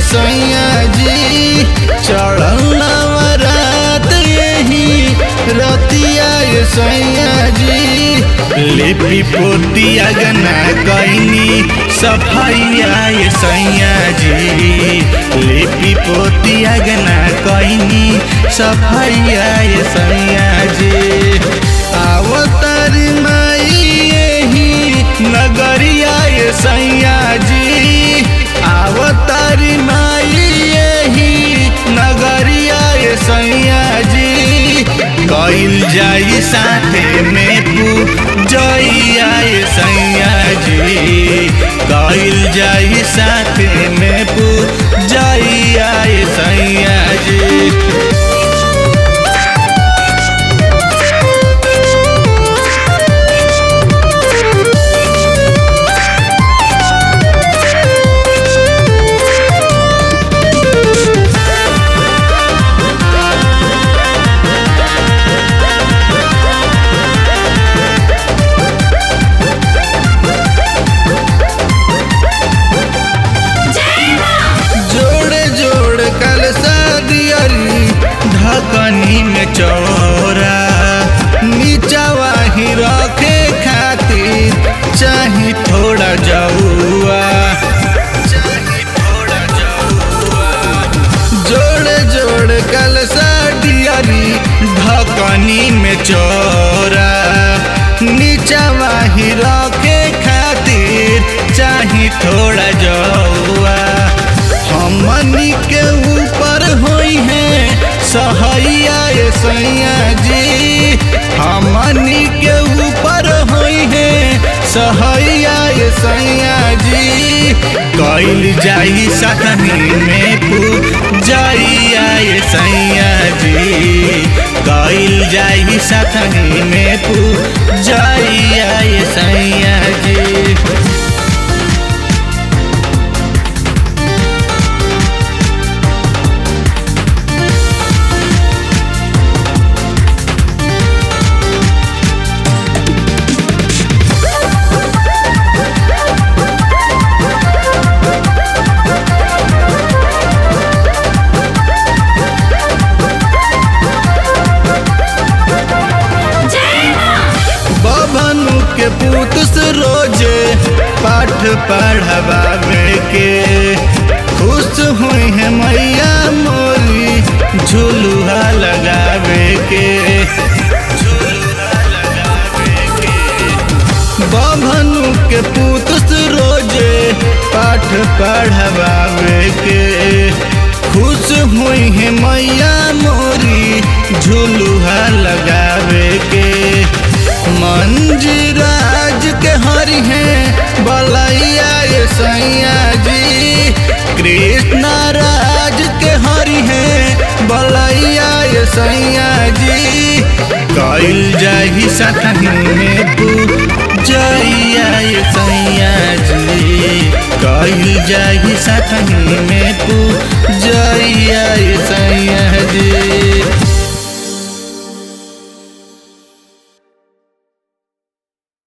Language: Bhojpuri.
सैया जी चढ़ल नवरात यही रतिया सैया जी लिपि पोती अगना कैनी सफैया सैया जी लिपि पोती अगना कैनी सफैया सैया जी आवतारी माई यही नगरिया सैया जी आवतारी माई यही नगरिया सैया जी कइल जाई साथे में पूजैया सैया जी कइल जाई साथे में पूजैया सैया जी ढकनी में चौरा नीचवा ही रखे खातिर चाही थोड़ा जौआ जोड़े जोड़ कलसा डियरी ढकनी में चौरा नीचवा ही रखे खातिर चाही थोड़ा जौआ हमनी के ऊपर होई है सहैया सैया जी हमनी के ऊपर होई है सहैया सैया जी कइल जाई साथनी में पूजैया सैया जी कइल जाई साथनी में पूजैया सैया जी के पूत से रोजे पाठ पढ़ावे के खुश हुई है मैया मोरी झुलुआ लगावे के बभनु के पूत से रोजे पाठ पढ़ावे के खुश हुई है मैया मोरी झुलुआ लगावे के मंजिराज के हरि हैं बलैया सैया जी कृष्णा राज के हरि हैं बलैया सैया जी कइल जाई साथनी में पूजैया सैया जी कइल जाई साथनी में